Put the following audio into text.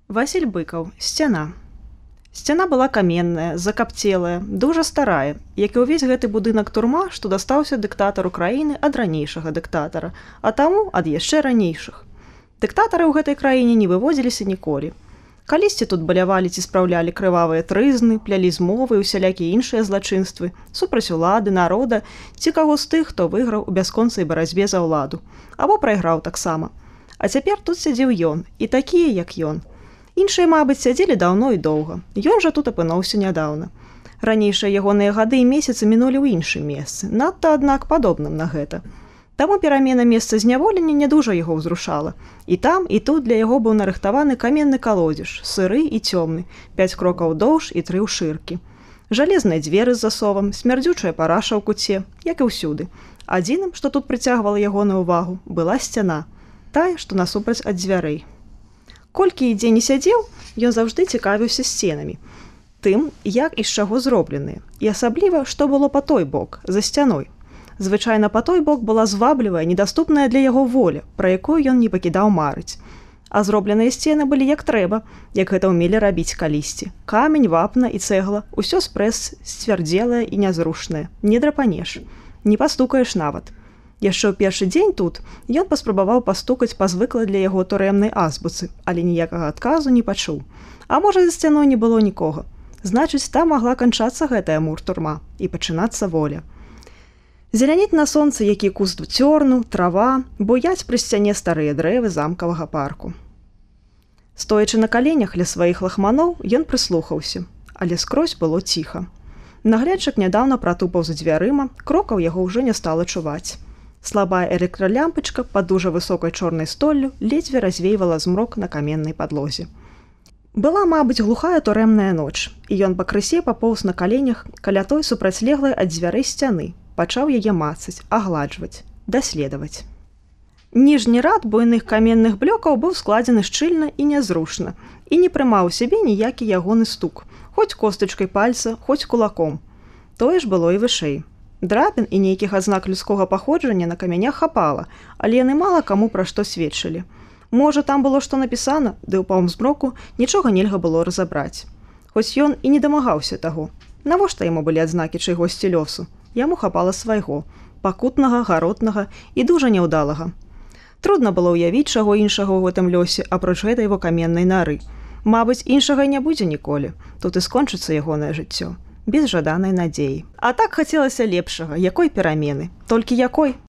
Васіль Быкаў. Сцяна. Сцяна была каменная, закапцелая, дужа старая, як і ўвесь гэты будынак турма, што дастаўся дыктатару краіны ад ранейшага дыктатара, а таму ад яшчэ ранейшых. Дыктатары ў гэтай краіне не выводзіліся ніколі. Калісьці тут балявалі ці спраўлялі крывавыя трызны, плялі змовы і усялякія іншыя злачынствы, супраць улады, народа, ці каго з тых, хто выйграў у бясконцай барацьбе за ўладу, або прайграў таксама. А цяпер тут сядзеў ён, і такія, як ён. Іншыя, мабыць, сядзелі даўно і доўга. Ён жа тут апынуўся нядаўна. Ранейшыя ягоныя гады і месяцы мінулі ў іншым месцы, надта, аднак, падобным на гэта. Таму перамена месца зняволення не дужа яго ўзрушала. І там, і тут для яго быў нарыхтаваны каменны калодзеж, сыры і цёмны, 5 крокаў доўж і 3 ўшыркі. Жалезныя дзверы з засовам, смярдзючая параша ў куце, як і ўсюды. Адзіным, што тут прыцягвала ягоную ўвагу, была сцяна, тая, што насупраць ад дзвярэй. Колькі і дзе не сядзеў, ён заўжды цікавіўся сценамі. Тым, як і з чаго зробленыя. І асабліва, што было па той бок, за сцяной. Звычайна па той бок была зваблівая, недаступная для яго воля, пра якую ён не пакідаў марыць. А зробленыя сцены былі як трэба, як гэта ўмелі рабіць калісьці. Камень, вапна і цэгла, усё спрэс сцвярдзелае і нязрушнае. Не драпанеш, не пастукаеш нават. Яшчэ ў першы дзень тут ён паспрабаваў пастукаць па звыклай для яго турэмнай азбуцы, але ніякага адказу не пачуў. А можа, за сцяной не было нікога. Значыць, там магла канчацца гэтая мур-турма і пачынацца воля. Зеляніць на сонцы, які куст цёрну, трава, буяць пры сцяне старыя дрэвы замкавага парку. Стоячы на каленях ля сваіх лахманоў, ён прыслухаўся, але скрозь было ціха. Наглядчык нядаўна пратупаў за дзвярыма, крокаў яго ўжо не стала чуваць. Слабая электралямпачка пад дужа высокай чорнай столлю ледзьве развейвала змрок на каменнай падлозе. Была, мабыць, глухая турэмная ноч, і ён пакрысе папоўз на каленях каля той супрацьлеглай ад дзвярэй сцяны, пачаў яе мацаць, агладжваць, даследаваць. Ніжні рад буйных каменных блёкаў быў складзены шчыльна і нязрушна, і не прымаў у сябе ніякі ягоны стук, хоць костачкай пальца, хоць кулаком. Тое ж было і вышэй. Драпін і нейкіх адзнак людскога паходжання на камянях хапала, але яны мала каму пра што сведчылі. Можа, там было што напісана, ды ў паўзмроку нічога нельга было разабраць. Хоць ён і не дамагаўся таго. Навошта яму былі адзнакі чайгосьці лёсу? Яму хапала свайго, пакутнага, гаротнага і дужа няўдалага. Трудна было ўявіць чаго іншага ў гэтым лёсе, апроч гэтай его каменнай нары. Мабыць, іншага не будзе ніколі. Тут і скончыцца ягонае жыццё. Без жаданай надзеі. А так хацелася лепшага, якой перамены. Толькі якой?